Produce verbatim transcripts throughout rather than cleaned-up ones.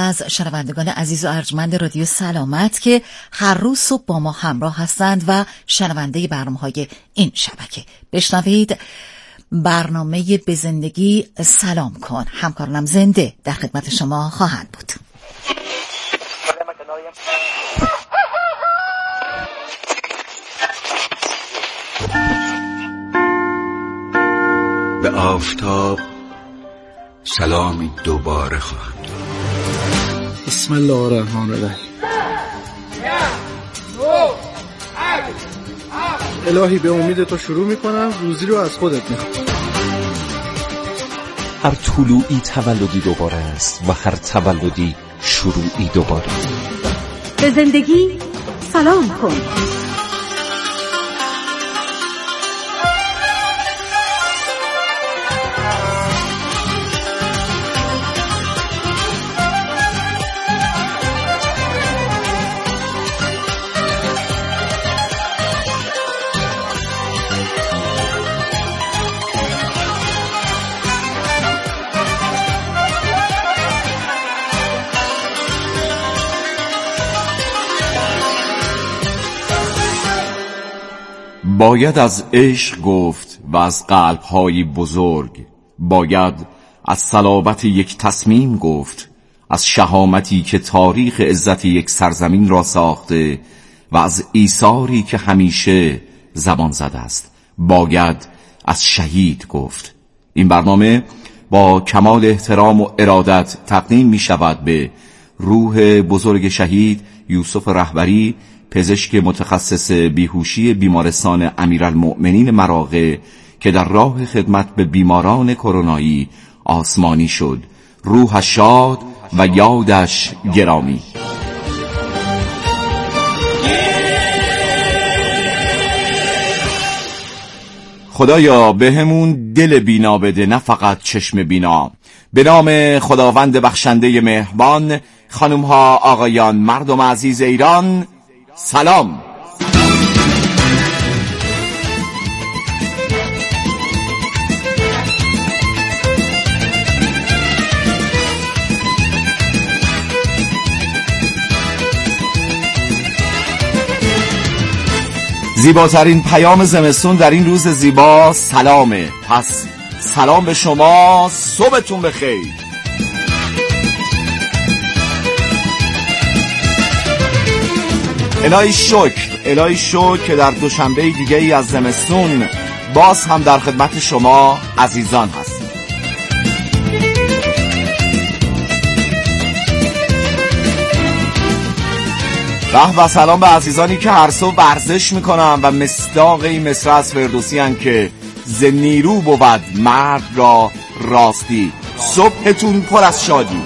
از شنوندگان عزیز و ارجمند رادیو سلامت که هر روز صبح با ما همراه هستند و شنونده برنامه‌های این شبکه. بشنوید برنامه به زندگی سلام کن. همکارانم زنده در خدمت شما خواهند بود. به آفتاب سلامی دوباره خواهم داد. بسم الله الرحمن الرحیم. الهی به امید تو شروع میکنم، روزی رو از خودت میخوام. هر طلوعی تولدی دوباره است و هر تولدی شروعی دوباره. به زندگی سلام کن. باید از عشق گفت و از قلب‌های بزرگ، باید از صلابت یک تصمیم گفت، از شهامتی که تاریخ عزت یک سرزمین را ساخته و از ایثاری که همیشه زبان زده است. باید از شهید گفت. این برنامه با کمال احترام و ارادت تقدیم می شود به روح بزرگ شهید یوسف رهبری، پزشک متخصص بیهوشی بیمارستان امیرالمؤمنین مراغه که در راه خدمت به بیماران کرونایی آسمانی شد. روحش شاد و یادش گرامی. خدایا به همون دل بینا بده، نه فقط چشم بینا. به نام خداوند بخشنده مهربان، خانم ها، آقایان، مردم عزیز ایران، سلام. زیباترین پیام زمستون در این روز زیبا سلامه. پس سلام به شما، صبحتون بخیر. الهی شکر، الهی شکر که در دوشنبه دیگه ای از زمستون باز هم در خدمت شما عزیزان هستیم. به و سلام به عزیزانی که هر صبح ورزش میکنن و مصداق این مصرع از فردوسی هن که ز نیرو بود مرد را راستی. صبحتون پر از شادی.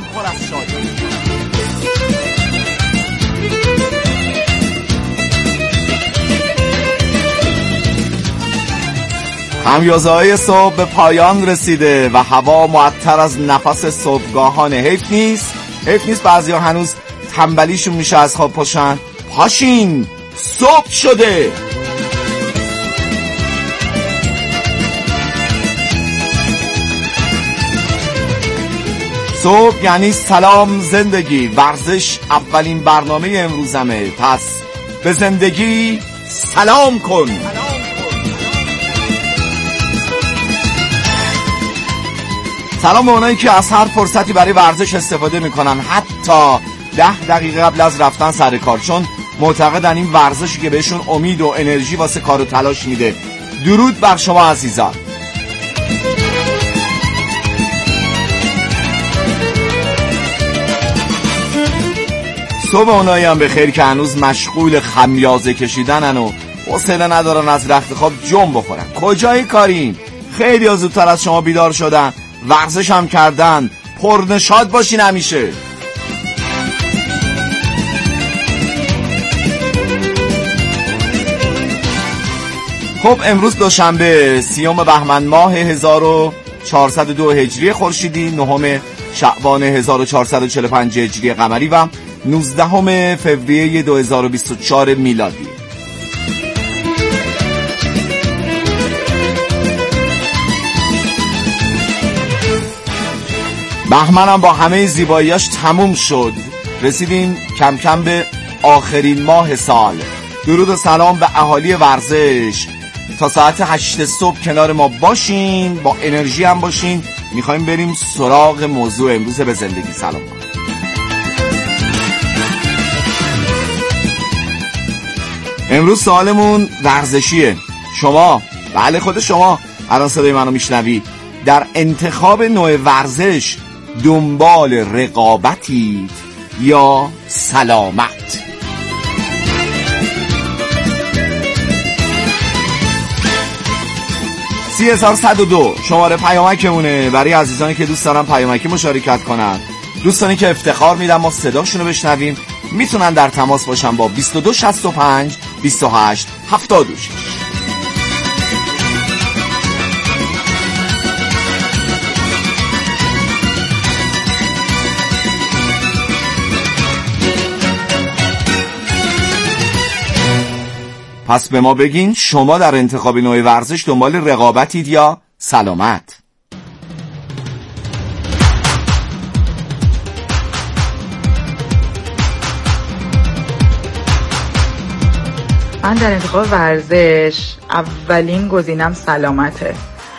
همیازه های صبح به پایان رسیده و هوا معطر از نفس صبحگاهانه. حیف نیست حیف نیست بعضی ها هنوز تنبلیشون میشه از خواب پاشن. پاشین، صبح شده. صبح یعنی سلام زندگی. ورزش اولین برنامه امروزمه. پس به زندگی سلام کن. سلام به اونایی که از هر فرصتی برای ورزش استفاده میکنن، حتی ده دقیقه قبل از رفتن سر کار، چون معتقدن این ورزشی که بهشون امید و انرژی واسه کار و تلاش میده. درود بر شما عزیزان. صبح اونایی هم بخیر که هنوز مشغول خمیازه کشیدنن و حوصله ندارن از رخت خواب جنب بخورن. کجای کارین؟ خیلی ها زودتر از شما بیدار شدن، ورزش هم کردن. پرنشاط باشین همیشه. خب امروز دوشنبه سیوم بهمن ماه هزار و چهارصد و دو هجری خورشیدی، نهم شعبان هزار و چهارصد و چهل و پنج هجری قمری و نوزدهم فوریه دو هزار و بیست و چهار میلادی. بهمنم با همه زیباییاش تموم شد. رسیدیم کم کم به آخرین ماه سال. درود و سلام به اهالی ورزش. تا ساعت هشت صبح کنار ما باشین، با انرژی هم باشین. میخوایم بریم سراغ موضوع امروز به زندگی سلام کنیم. امروز سوالمون ورزشیه. شما، بله خود شما الان صدای منو میشنوی، در انتخاب نوع ورزش دنبال رقابتید یا سلامت؟ سی هزار صد و دو شماره پیامکمونه برای عزیزانی که دوست دارن پیامکی مشارکت کنن، دوستانی که افتخار میدن ما صداشونو بشنویم. میتونن در تماس باشن با بیست و دو شصت و پنج بیست و هشت هفتاد و شش. پس به ما بگین شما در انتخاب نوع ورزش دنبال رقابتید یا سلامت؟ من در انتخاب ورزش اولین گزینم سلامته.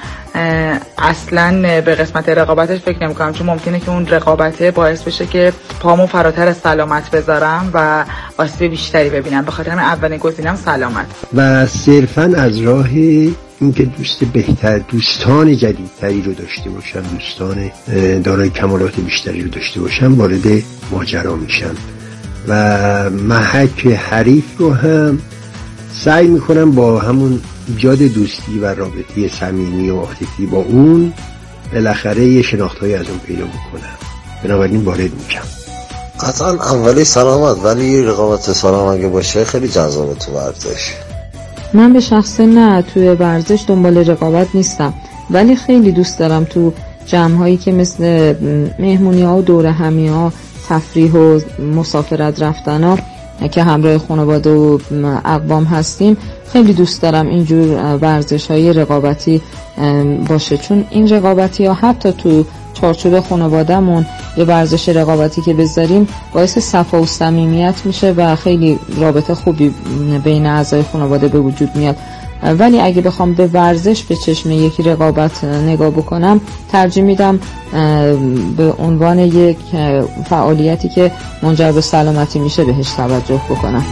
اصلا به قسمت رقابتش فکر نمی کنم، چون ممکنه که اون رقابته باعث بشه که پامو فراتر از سلامت بذارم و آسیب بیشتری ببینم. به خاطر همین اولین گزینم سلامت و صرفا از راه اینکه دوست بهتر، دوستان جدیدتری رو داشته باشم، دوستان دارای کمالات بیشتری رو داشته باشم، وارد ماجرا میشم و محک حریف رو هم سعی میکنم با همون ایجاد دوستی و رابطه صمیمی و عاطفی با اون بالاخره یه شناخت‌های از اون پیدا بکنم. بنابراین وارد میشم. قطعا اولی سلامت، ولی رقابت سالم اگه باشه خیلی جذابه تو ورزش. من به شخصه نه توی ورزش دنبال رقابت نیستم، ولی خیلی دوست دارم تو جمع‌هایی که مثل مهمونی‌ها و دوره همی‌ها، تفریح و مسافرت رفتن‌ها که همراه خانواده و اقوام هستیم، خیلی دوست دارم اینجور ورزش‌های رقابتی باشه، چون این رقابتی ها حتی تو چارچوب خانواده‌مون یه ورزش رقابتی که بذاریم باعث صفا و صمیمیت میشه و خیلی رابطه خوبی بین اعضای خانواده به وجود میاد. ولی اگه بخوام به ورزش به چشم یکی رقابت نگاه بکنم، ترجیح میدم به عنوان یک فعالیتی که منجر به سلامتی میشه بهش توجه بکنم.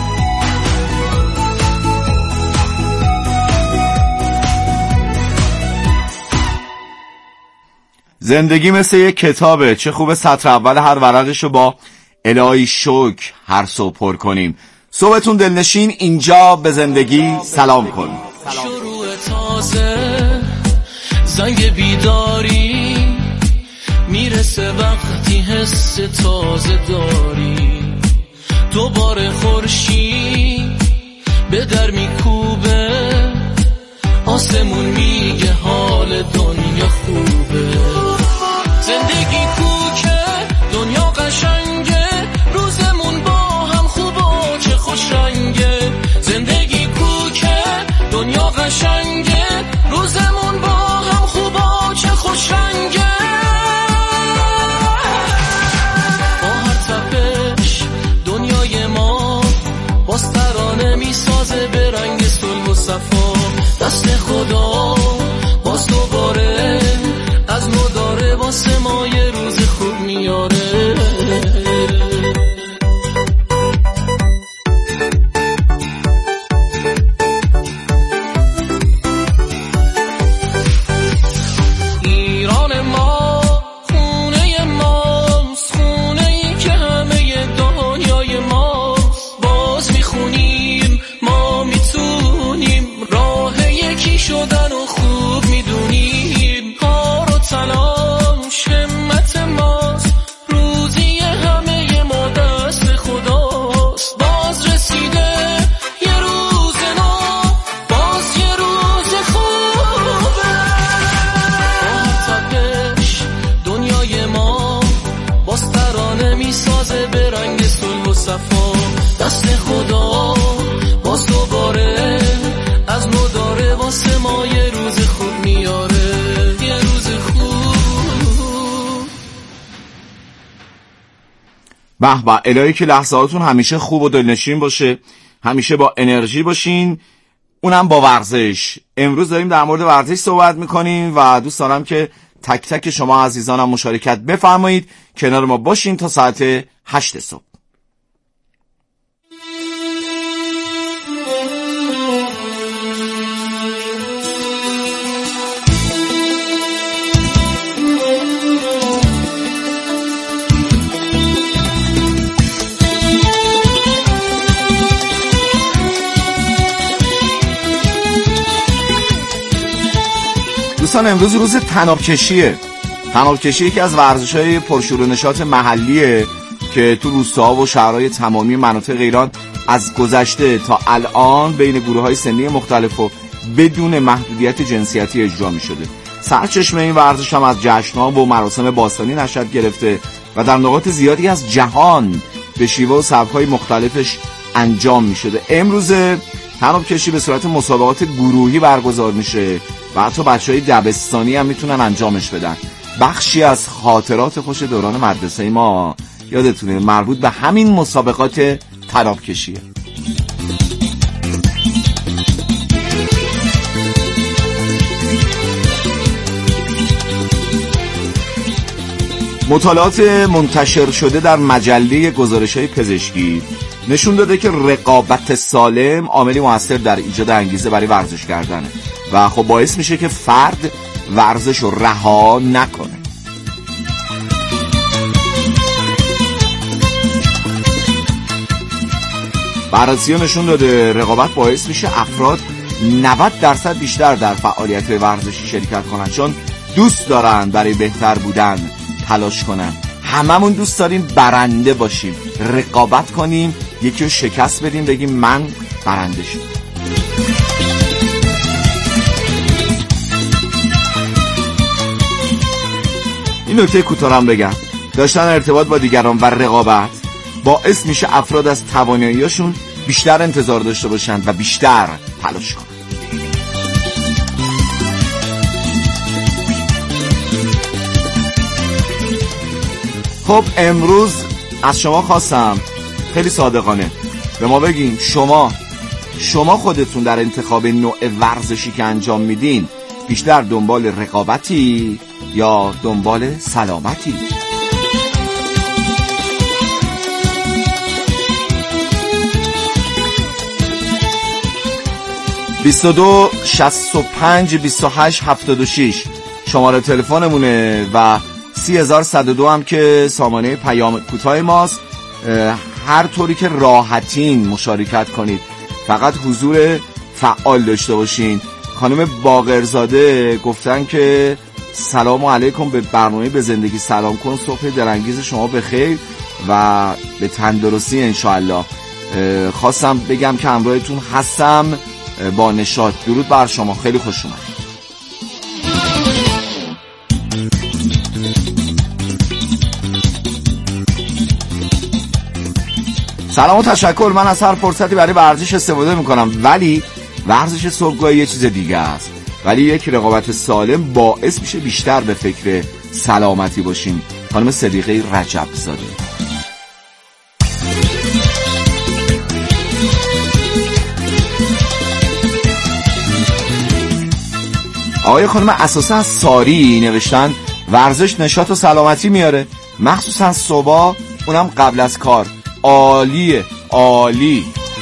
زندگی مثل یک کتابه، چه خوبه سطر اول هر ورقشو با الهی شکر هر صبح پر کنیم. صبحتون دلنشین، اینجا به زندگی سلام کن. شروع تازه زنگ بیداری میرسه وقتی حس تازه داری، دوباره خورشید به در میکوبه، آسمون میگه حال دنیا خوبه. زندگی کوکه، دنیا قشنگه، روزمون با هم خوبه و چه خوش رنگه. زندگی کوکه، دنیا قشنگه، روزمون با هم خوبه و چه خوش رنگه. با هر تپش دنیای ما باز ترانه میسازه به رنگ صلح و صفا. دست خدا باز دوباره از نو داره واسه ما یه روز خوب میاره. ایران ما خونه ماست، خونه ای که همه دنیای ماست. باز میخونیم ما میتونیم راه یکی شدن و خوب میدونیم. کار و تلاش همت ماست، روزی همه ما دست خداست. باز رسیده یه روز نو، باز یه روز خوبه. با تپش دنیای ما باز ترانه میسازه به رنگ صلح و صفا. دست خدا باز دوباره از نو داره واسه ما یه روز خوب میاره. یه روز خوب به به، الهی که لحظاتون همیشه خوب و دلنشین باشه، همیشه با انرژی باشین، اونم با ورزش. امروز داریم در مورد ورزش صحبت میکنیم و دوست دارم که تک تک شما عزیزانم مشارکت بفرمایید، کنار ما باشین تا ساعت هشت صبح. دوستان امروز روز طناب کشیه. طناب کشی یکی از ورزش‌های پرشور و نشاط محلیه که تو روستاها و شهرهای تمامی مناطق ایران از گذشته تا الان بین گروه‌های سنی مختلف و بدون محدودیت جنسیتی اجرا می‌شده. سرچشمه این ورزش هم از جشن‌ها و مراسم باستانی نشأت گرفته و در نقاط زیادی از جهان به شیوه و سبک‌های مختلفش انجام می‌شده. امروز طناب کشی به صورت مسابقات گروهی برگزار میشه و حتی بچه‌های دبستانی هم میتونن انجامش بدن. بخشی از خاطرات خوش دوران مدرسه ما یادتونه مربوط به همین مسابقات طناب کشیه. مطالعات منتشر شده در مجله گزارش‌های پزشکی نشون داده که رقابت سالم عاملی موثر در ایجاد انگیزه برای ورزش کردنه و خب باعث میشه که فرد ورزش رو رها نکنه. بررسی نشون داده رقابت باعث میشه افراد نود درصد بیشتر در فعالیت ورزشی شرکت کنن، چون دوست دارن برای بهتر بودن تلاش کنن. هممون دوست داریم برنده باشیم، رقابت کنیم، یکی رو شکست بدیم، بگیم من برنده شدم. این نکته کوتاهم بگم، داشتن ارتباط با دیگران و رقابت باعث میشه افراد از تواناییاشون بیشتر انتظار داشته باشند و بیشتر تلاش کنند. خب امروز از شما خواستم خیلی صادقانه به ما بگین شما شما خودتون در انتخاب نوع ورزشی که انجام میدین بیشتر دنبال رقابتی یا دنبال سلامتی؟ بیست و دو شصت و پنج بیست و هشت هفتاد و شش شماره تلفنمونه و سی هزار صد و دو هم که سامانه پیام کوتاه ماست. هر طوری که راحتین مشارکت کنید، فقط حضور فعال داشته باشین. خانم باقرزاده گفتن که سلام علیکم، به برنامه به زندگی سلام کن، صبح درانگیز شما بخیر و به تندرستی انشاءالله. خواستم بگم که همراهتون هستم با نشاط. درود بر شما، خیلی خوش اومدید. سلام و تشکر. من از هر فرصتی برای ورزش استفاده میکنم، ولی ورزش صبحگاهی یه چیز دیگه است. ولی یک رقابت سالم باعث میشه بیشتر به فکر سلامتی باشیم. خانم صدیقه رجب زاده. آقای خانم اساسا ساری نوشتن ورزش نشاط و سلامتی میاره، مخصوصا صبح، اونم قبل از کار. عالیه، عالی.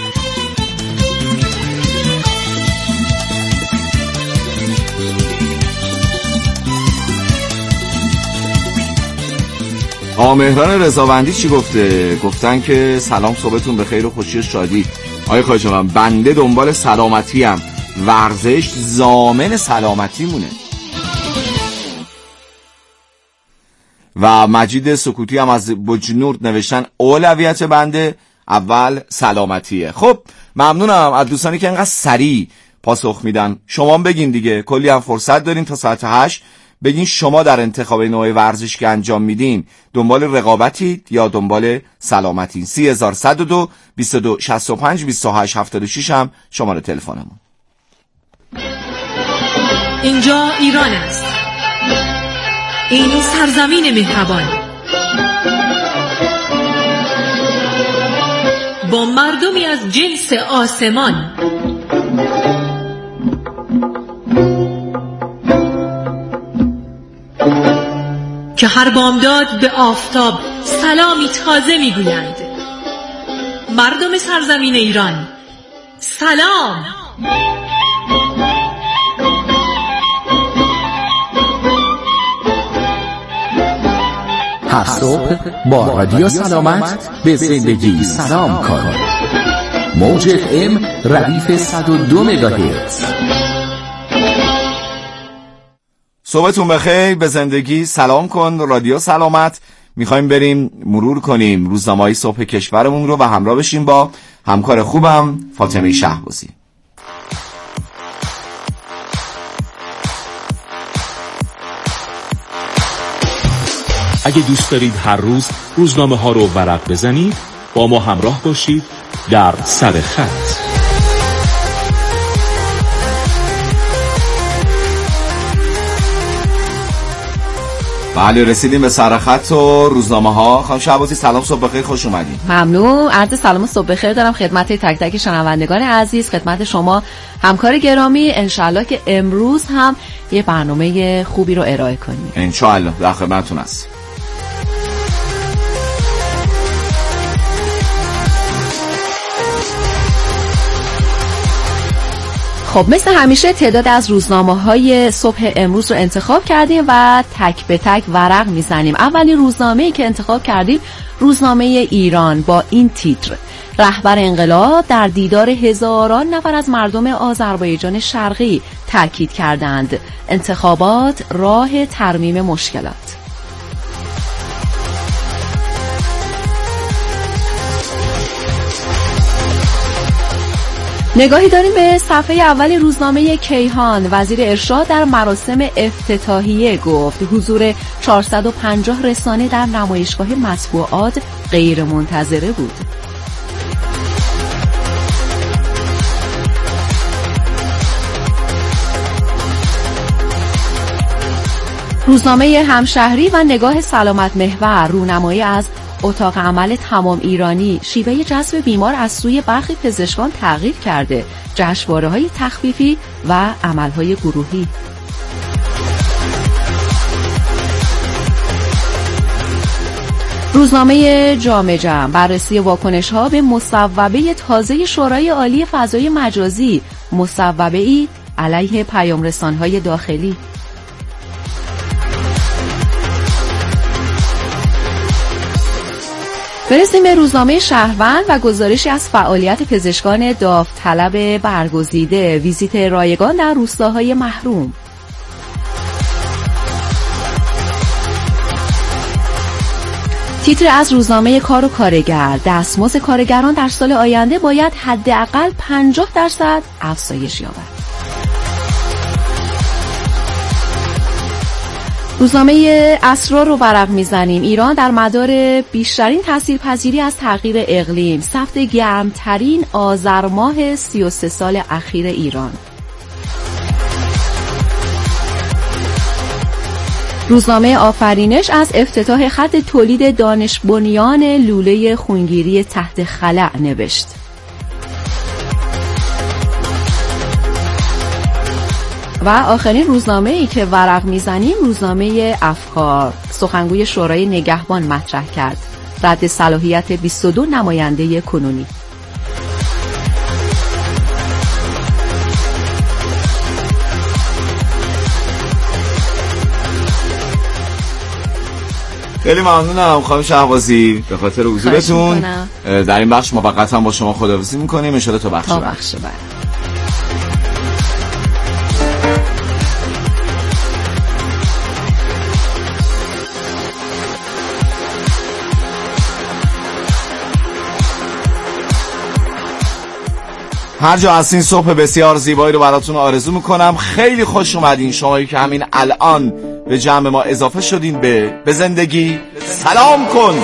آمهران رضاوندی چی گفته؟ گفتن که سلام، صبحتون بخیر و خوشی و شادی. آقای خواهش من بنده دنبال سلامتی هم، ورزش ضامن سلامتی مونه. و مجید سکوتی هم از بجنورد نوشتن اولویت بنده اول سلامتیه. خب ممنونم از دوستانی که انقدر سریع پاسخ میدن. شما هم بگین دیگه، کلی هم فرصت دارین تا ساعت هشت. بگین شما در انتخاب نوع ورزش که انجام میدین دنبال رقابتید یا دنبال سلامتین. سی هزار صد و دو بیست و دو شصت و پنج بیست و هشت هفتاد و شش هم شماره تلفنمون. اینجا ایران است، این سرزمین مهربان. با مردمی از جنس آسمان. که هر بامداد به آفتاب سلامی تازه میگویند. مردم سرزمین ایران سلام. هر صبح با رادیو سلامت به زندگی سلام کن. موج اف ام ردیف صد و دو مگاهرتز. صبحتون بخیر. به زندگی سلام کن. رادیو سلامت. میخوایم بریم مرور کنیم روزنامه‌های صبح کشورمون رو و همراه بشیم با همکار خوبم فاطمه شهبازی. اگه دوست دارید هر روز روزنامه ها رو ورق بزنید، با ما همراه باشید در سر خط. بله، رسیدیم به سر خط و روزنامه ها. خانم شهبازی سلام، صبح بخیر، خوش اومدین. ممنون. عرض سلام و صبح بخیر دارم خدمت تک تک شنوندگان عزیز، خدمت شما همکار گرامی. انشالله که امروز هم یه برنامه خوبی رو ارائه کنیم. انشالله در خدمتتون هست. خب مثل همیشه تعداد از روزنامه‌های صبح امروز رو انتخاب کردیم و تک به تک ورق میزنیم. اولین روزنامه‌ای که انتخاب کردیم روزنامه ایران با این تیتر: رهبر انقلاب در دیدار هزاران نفر از مردم آذربایجان شرقی تاکید کردند انتخابات راه ترمیم مشکلات. نگاهی داریم به صفحه اول روزنامه کیهان. وزیر ارشاد در مراسم افتتاحیه گفت حضور چهارصد و پنجاه رسانه در نمایشگاه مطبوعات غیر منتظره بود. روزنامه همشهری و نگاه سلامت محور رونمایی از اتاق عمل تمام ایرانی: شیوه جذب بیمار از سوی برخی پزشکان تغییر کرده، جشنواره‌های تخفیفی و عملهای گروهی. روزنامه جامعه جمع: بررسی واکنش‌ها به مصوبه تازه شورای عالی فضای مجازی، مصوبه‌ای علیه پیام‌رسان‌های داخلی. برسیم به روزنامه شهروند و گزارشی از فعالیت پزشکان داوطلب برگزیده، ویزیت رایگان در روستاهای محروم. تیتر از روزنامه کار و کارگر: دستمزد کارگران در سال آینده باید حداقل پنجاه درصد افزایش یابد. روزنامه اسرار رو ورق میزنیم. ایران در مدار بیشترین تاثیرپذیری از تغییر اقلیم، ثبت گرمترین آذر ماه سی و سه سال اخیر ایران. روزنامه آفرینش از افتتاح خط تولید دانش بنیان لوله خونگیری تحت خلأ نوشت. و آخرین روزنامه‌ای که ورق میزنیم روزنامه افکار. سخنگوی شورای نگهبان مطرح کرد رد صلاحیت بیست و دو نماینده کنونی. خیلی ممنونم خانم شهبازی به خاطر حضورتون در این بخش. موقت هم با شما خداحافظی می‌کنیم ان شاءالله تا بخش تا بخش بعد. هر جا هستین صبح بسیار زیبایی رو براتون آرزو میکنم. خیلی خوش اومدین شمایی که همین الان به جمع ما اضافه شدین به به زندگی سلام کن.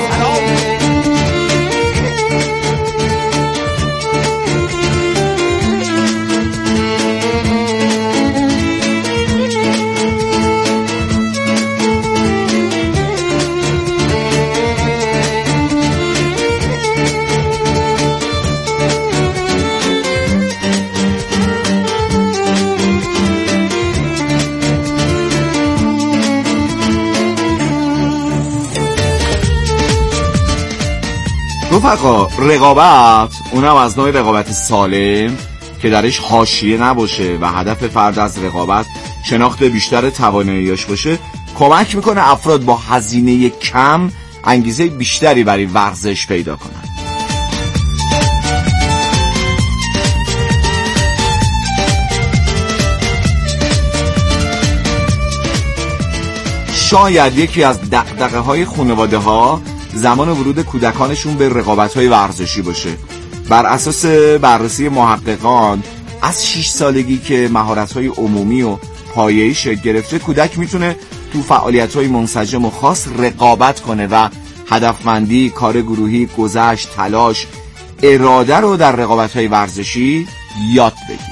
رفقا رقابت اونم از نوع رقابت سالم که درش حاشیه نباشه و هدف فرد از رقابت شناخت بیشتر تواناییاش باشه، کمک میکنه افراد با هزینه کم انگیزه بیشتری برای ورزش پیدا کنن. شاید یکی از دغدغه‌های خانواده‌ها زمان ورود کودکانشون به رقابت‌های ورزشی باشه. بر اساس بررسی محققان از شش سالگی که مهارت‌های عمومی و پایه‌ای شکل گرفته، کودک میتونه تو فعالیت‌های منسجم و خاص رقابت کنه و هدفمندی، کار گروهی، گذشت، تلاش، اراده رو در رقابت‌های ورزشی یاد بگیره.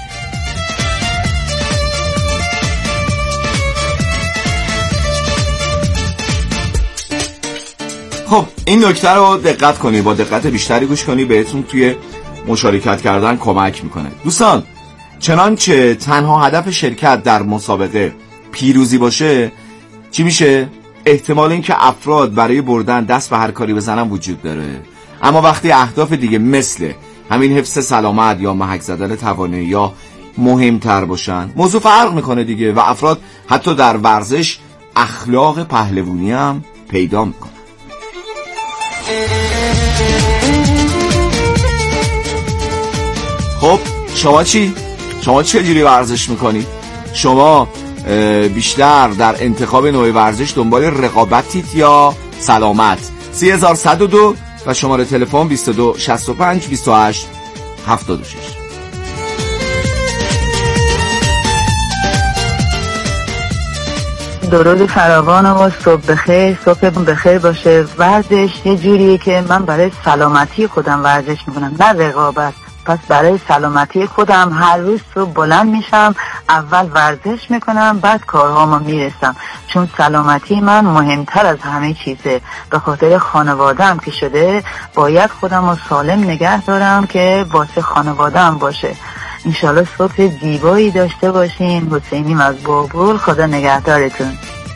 خب این نکته رو دقت کنی، با دقت بیشتری گوش کنی، بهتون توی مشارکت کردن کمک میکنه. دوستان، چنانچه تنها هدف شرکت در مسابقه پیروزی باشه، چی میشه؟ احتمال این که افراد برای بردن دست به هر کاری بزنن وجود داره. اما وقتی اهداف دیگه مثل همین حفظ سلامت یا محک زدن توانایی یا مهمتر باشن، موضوع فرق میکنه دیگه و افراد حتی در ورزش اخلاق پهلوانی هم پیدا میکنن. خب شما چی؟ شما چه جوری ورزش میکنی؟ شما بیشتر در انتخاب نوع ورزش دنبال رقابتید یا سلامت؟ سه هزار و صد و دو و شماره تلفن بیست و دو شصت و پنج بیست و هشت هفتاد و شش. درود فراوان و صبح بخیر، صبح بخیر باشه. ورزش یه جوریه که من برای سلامتی خودم ورزش میکنم، نه رقابت. پس برای سلامتی خودم هر روز صبح بلند میشم، اول ورزش میکنم، بعد کارهامو میرسم، چون سلامتی من مهمتر از همه چیزه. به خاطر خانواده‌ام که شده باید خودم رو سالم نگه دارم که واسه خانواده‌ام باشه. انشالله صبح زیبایی داشته باشین. حسینیم از بابور، خدا نگهدارتون.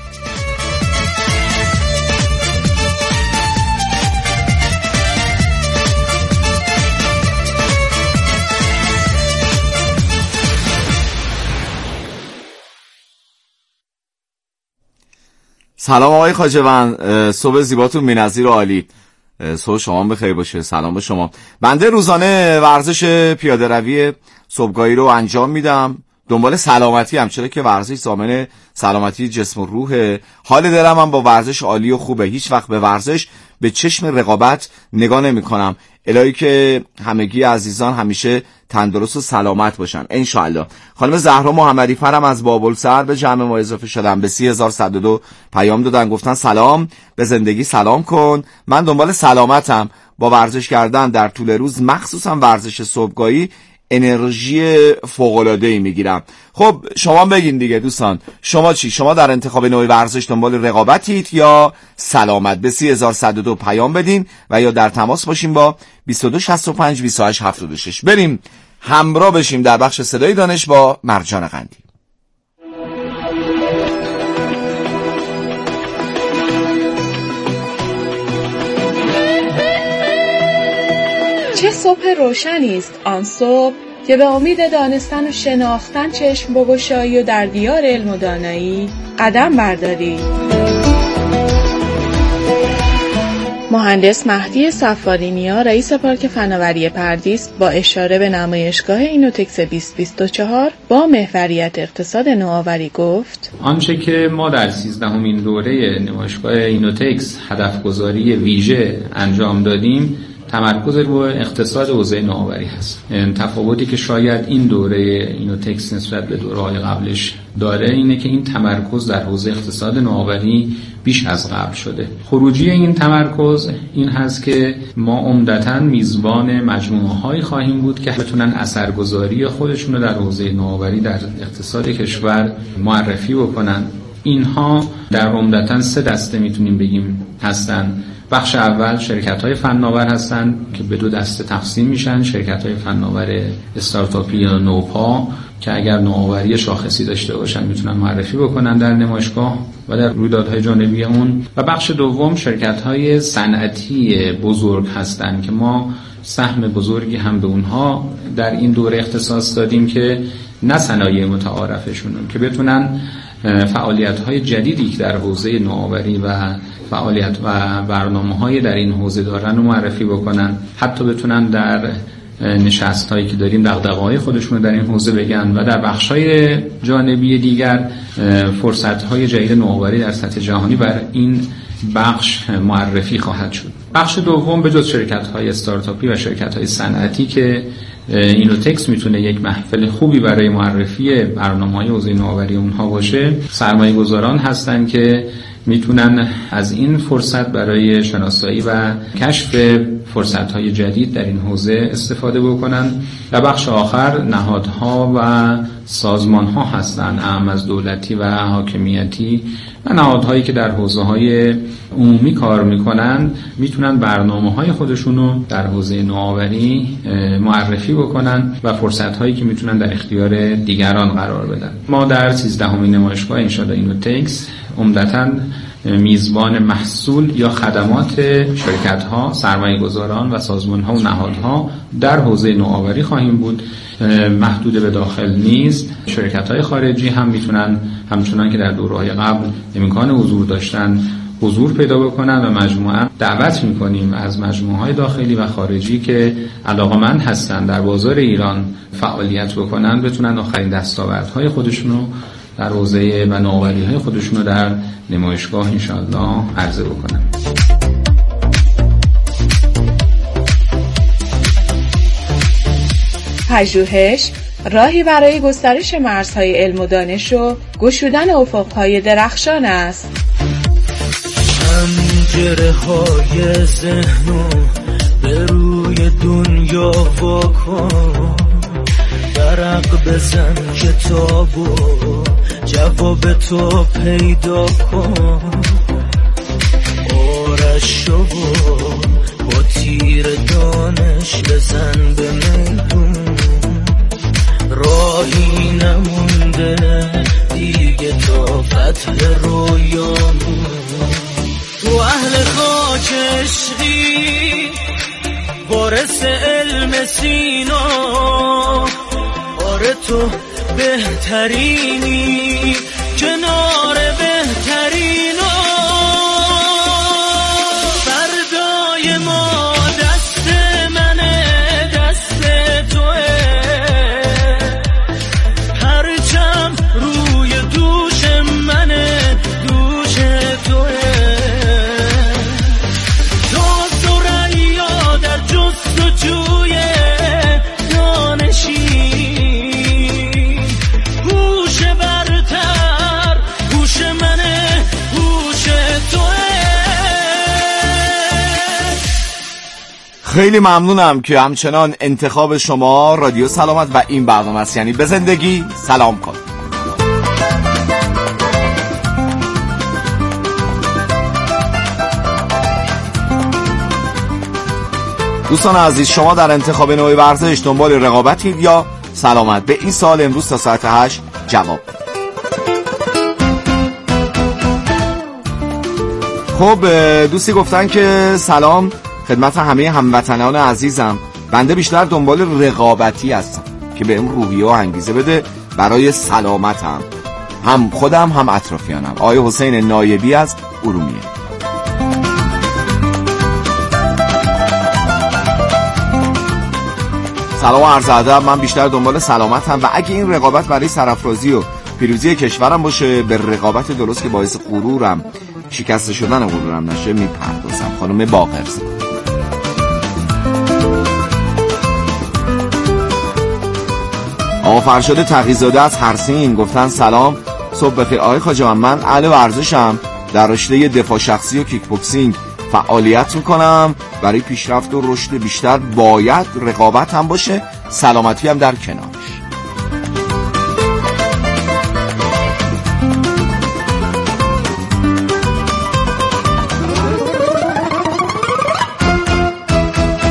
سلام آقای خواجه‌وند، صبح زیباتون بی‌نظیر و عالی. صبح شما بخیر باشه. سلام به شما. بنده روزانه ورزش پیاده روی صبحگاهی رو انجام میدم، دنبال سلامتی هم، چرا که ورزش ضامن سلامتی جسم و روحه. حال دلم هم با ورزش عالی و خوبه. هیچ وقت به ورزش به چشم رقابت نگاه نمی کنم، الهی که همگی عزیزان همیشه تندرست و سلامت باشن انشاءالله. خانم زهرا محمدی فرم از بابلسر به جمع ما اضافه شدن، به سه هزار و صد و دو پیام دادن، گفتن سلام، به زندگی سلام کن. من دنبال سلامتم، با ورزش کردن در طول روز، مخصوصا ورزش صبحگاهی، انرژی فوق‌العاده‌ای میگیرم. خب شما بگین دیگه دوستان، شما چی؟ شما در انتخاب نوع ورزش دنبال رقابتید یا سلامت؟ به سه هزار و صد و دو پیام بدین و یا در تماس باشیم با بیست و دو شصت و پنج بیست و هشت هفتاد و شش. بریم همراه بشیم در بخش صدای دانش با مرجان قندی. چه صبح روشنی است آن صبح که به امید دانستن و شناختن چشم بگشایی و در دیار علم و دانایی قدم برداری. مهندس مهدی صفارینیا، رئیس پارک فناوری پردیس، با اشاره به نمایشگاه اینوتکس بیست بیست و چهار با محوریت اقتصاد نوآوری گفت: آنچه که ما در سیزدهمین دوره نمایشگاه اینوتکس هدفگذاری ویژه انجام دادیم، تمرکز روی اقتصاد حوزه نوآوری هست. تفاوتی که شاید این دوره اینوتکس نسبت به دوره‌های قبلش داره اینه که این تمرکز در حوزه اقتصاد نوآوری بیش از قبل شده. خروجی این تمرکز این هست که ما عمدتاً میزبان مجموعه‌هایی خواهیم بود که بتونن اثرگذاری خودشون رو در حوزه نوآوری در اقتصاد کشور معرفی بکنن. اینها در عمدتاً سه دسته میتونیم بگیم هستن. بخش اول شرکت‌های فناور هستند که به دو دسته تقسیم میشن: شرکت‌های فناور استارتاپی یا نوپا که اگر نوآوری شاخصی داشته باشن میتونن معرفی بکنن در نمایشگاه، و در رویدادهای جانبی اون. و بخش دوم شرکت‌های صنعتی بزرگ هستند که ما سهم بزرگی هم به اونها در این دوره اختصاص دادیم که نه صنایع متعارفشون که بتونن فعالیت‌های جدیدی که در حوزه نوآوری و فعالیت و برنامه‌های در این حوزه دارن رو معرفی بکنن، حتی بتونن در نشست‌هایی که داریم دغدغه‌های خودشون رو در این حوزه بگن و در بخش‌های جانبی دیگر فرصت‌های جدید نوآوری در سطح جهانی بر این بخش معرفی خواهد شد. بخش دوم به جز شرکت‌های استارتاپی و شرکت‌های صنعتی که اینوتکس میتونه یک محفل خوبی برای معرفی برنامه‌های حوزه نوآوری اونها باشه، سرمایه‌گذاران هستن که میتونن از این فرصت برای شناسایی و کشف فرصت‌های جدید در این حوزه استفاده بکنن. و بخش آخر نهادها و سازمان‌ها هستن، اعم از دولتی و حاکمیتی و نهادهایی که در حوزه‌های عمومی کار میکنن میتونن برنامه‌های خودشونو در حوزه نوآوری معرفی بکنن و فرصت‌هایی که میتونن در اختیار دیگران قرار بدن. ما در سیزدهمین نمایشگاه انشالله اینوتکس عمدتاً میزبان محصول یا خدمات شرکت‌ها، سرمایه‌گذاران و سازمان‌ها و نهادها در حوزه نوآوری خواهیم بود. محدود به داخل نیست، شرکت‌های خارجی هم میتونن همچنان که در دوره‌های قبل امکان حضور داشتن حضور پیدا بکنن و مجموعاً دعوت می‌کنیم از مجموعه‌های داخلی و خارجی که علاقه‌مند هستن در بازار ایران فعالیت بکنن بتونن آخرین دستاوردهای خودشونو در حوزه و نوآوری‌های خودشونو در نمایشگاه انشالله عرضه بکنن. پژوهش راهی برای گسترش مرزهای علم و دانش و گشودن افق‌های درخشان است. پنجره های ذهنو به روی دنیا واکن، برق بزن کتابو جواب تو پیدا کن، آرش شو با تیر دانش بزن به میدون، راهی نمونده دیگه تا فتح رویامون، تو اهل خاک عشقی وارث علم سینا، آره تو بهترینی کنار بهترینا، فردای ما دست منه دست توه، پرچم روی دوش منه دوش توه، تو سریا در جستجوی دانشی، خیلی ممنونم که همچنان انتخاب شما رادیو سلامت و این برنامه است، یعنی به زندگی سلام کن. دوستان عزیز، شما در انتخاب نوع ورزش دنبال رقابتید یا سلامت؟ به این سوال امروز تا ساعت هشت جواب. خب دوستی گفتن که سلام خدمت همه هموطنان عزیزم، بنده بیشتر دنبال رقابتی هستم که بهم روحیه و انگیزه بده برای سلامتم، هم خودم هم اطرافیانم. آقای حسین نایبی از ارومیه. سلام و عرض ادب، من بیشتر دنبال سلامتم و اگه این رقابت برای سرافرازی و پیروزی کشورم باشه، به رقابت درست که باعث غرورم شکست شدن غرورم نشه میپردازم. خانم باقرزی. آقا فرشاد تقی‌زاده از هرسین گفتن سلام صبح بخیر آقای خواجه، من اهل ورزشم، در رشته دفاع شخصی و کیک بوکسینگ فعالیت میکنم، برای پیشرفت و رشد بیشتر باید رقابت هم باشه، سلامتی هم در کنارش.